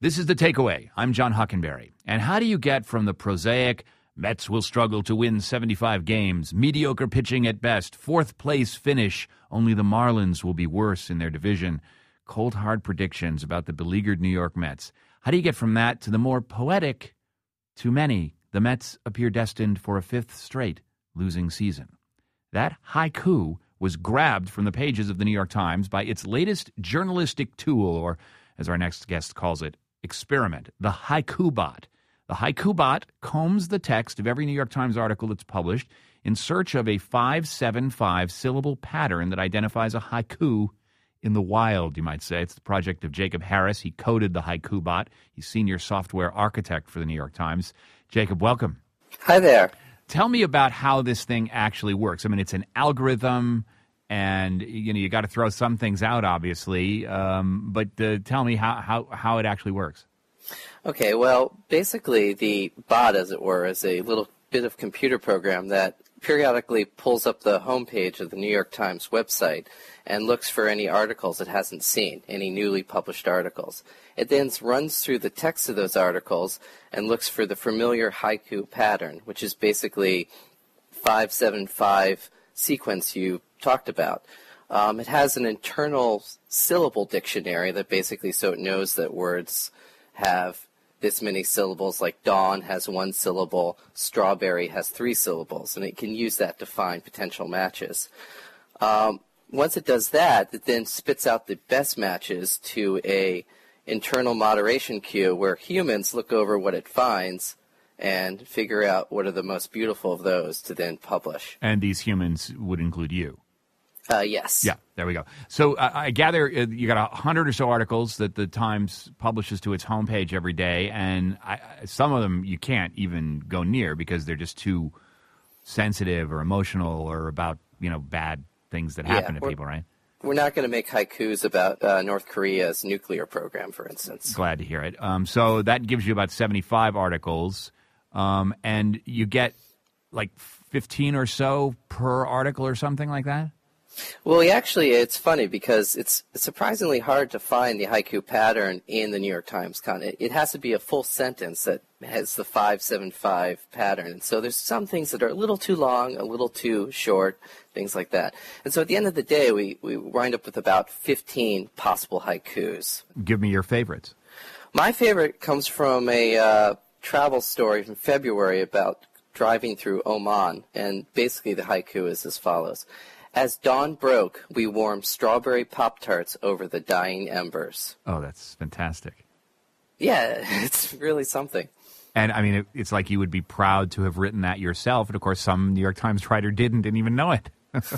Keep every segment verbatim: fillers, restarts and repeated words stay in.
This is The Takeaway. I'm John Hockenberry. And how do you get from the prosaic, Mets will struggle to win seventy-five games, mediocre pitching at best, fourth place finish, only the Marlins will be worse in their division, cold hard predictions about the beleaguered New York Mets. How do you get from that to the more poetic, to many, the Mets appear destined for a fifth straight losing season? That haiku was grabbed from the pages of the New York Times by its latest journalistic tool, or as our next guest calls it, experiment, the Haiku Bot. The Haiku Bot combs the text of every New York Times article that's published in search of a five seven five syllable pattern that identifies a haiku in the wild, you might say. It's the project of Jacob Harris. He coded the Haiku Bot. He's senior software architect for the New York Times. Jacob, welcome. Hi there. Tell me about how this thing actually works. I mean, it's an algorithm, and you know you got to throw some things out, obviously. Um, but uh, tell me how, how, how it actually works. Okay, well, basically the bot, as it were, is a little bit of computer program that periodically pulls up the homepage of the New York Times website and looks for any articles it hasn't seen, any newly published articles. It then runs through the text of those articles and looks for the familiar haiku pattern, which is basically five seven five sequence you talked about. Um, it has an internal syllable dictionary that basically, so it knows that words have this many syllables, like dawn has one syllable, strawberry has three syllables, and it can use that to find potential matches. Um, once it does that, it then spits out the best matches to a internal moderation queue where humans look over what it finds and figure out what are the most beautiful of those to then publish. And these humans would include you. Uh, yes. Yeah, there we go. So uh, I gather uh, you got a hundred or so articles that the Times publishes to its homepage every day, and I, some of them you can't even go near because they're just too sensitive or emotional or about, you know, bad things that happen yeah, to people, right? We're not going to make haikus about uh, North Korea's nuclear program, for instance. Glad to hear it. Um, so that gives you about seventy-five articles, um, and you get like fifteen or so per article or something like that? Well, actually, it's funny because it's surprisingly hard to find the haiku pattern in the New York Times content. It has to be a full sentence that has the five seven five pattern. And so there's some things that are a little too long, a little too short, things like that. And so at the end of the day, we, we wind up with about fifteen possible haikus. Give me your favorites. My favorite comes from a uh, travel story from February about driving through Oman. And basically the haiku is as follows. As dawn broke, we warmed strawberry Pop-Tarts over the dying embers. Oh, that's fantastic. Yeah, it's really something. And, I mean, it, it's like you would be proud to have written that yourself. And, of course, some New York Times writer didn't, didn't even know it.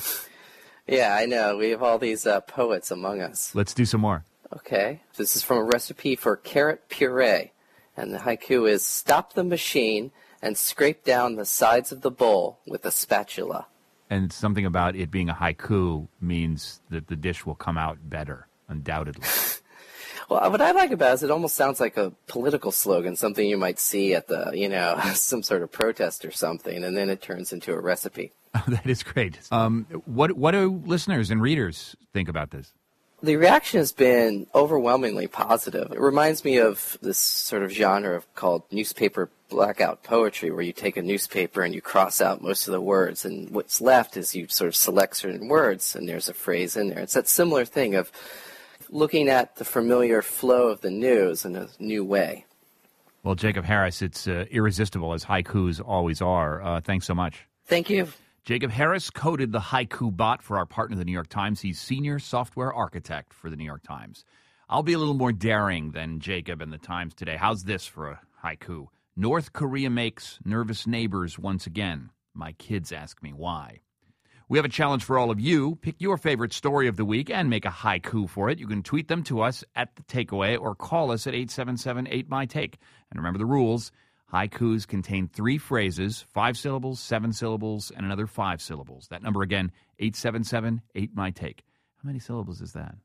Yeah, I know. We have all these uh, poets among us. Let's do some more. Okay. This is from a recipe for carrot puree. And the haiku is, stop the machine and scrape down the sides of the bowl with a spatula. And something about it being a haiku means that the dish will come out better, undoubtedly. Well, what I like about it is it almost sounds like a political slogan, something you might see at the, you know, some sort of protest or something, and then it turns into a recipe. Oh, that is great. Um, what what do listeners and readers think about this? The reaction has been overwhelmingly positive. It reminds me of this sort of genre of, called newspaper blackout poetry, where you take a newspaper and you cross out most of the words, and what's left is you sort of select certain words, and there's a phrase in there. It's that similar thing of looking at the familiar flow of the news in a new way. Well, Jacob Harris, it's uh, irresistible, as haikus always are. Uh, thanks so much. Thank you. Jacob Harris coded the Haiku Bot for our partner, the New York Times. He's senior software architect for the New York Times. I'll be a little more daring than Jacob and the Times today. How's this for a haiku? North Korea makes nervous neighbors once again. My kids ask me why. We have a challenge for all of you. Pick your favorite story of the week and make a haiku for it. You can tweet them to us at The Takeaway or call us at eight seven seven eight M Y take. And remember the rules. Haikus contain three phrases, five syllables, seven syllables, and another five syllables. That number again, eight seven seven eight M Y take. How many syllables is that?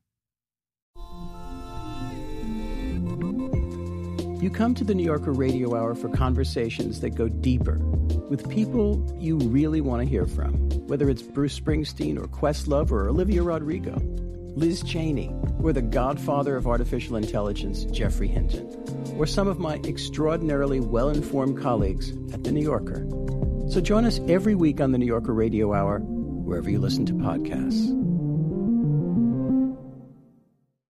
You come to the New Yorker Radio Hour for conversations that go deeper with people you really want to hear from, whether it's Bruce Springsteen or Questlove or Olivia Rodrigo. Liz Cheney, or the godfather of artificial intelligence, Geoffrey Hinton, or some of my extraordinarily well-informed colleagues at The New Yorker. So join us every week on The New Yorker Radio Hour, wherever you listen to podcasts.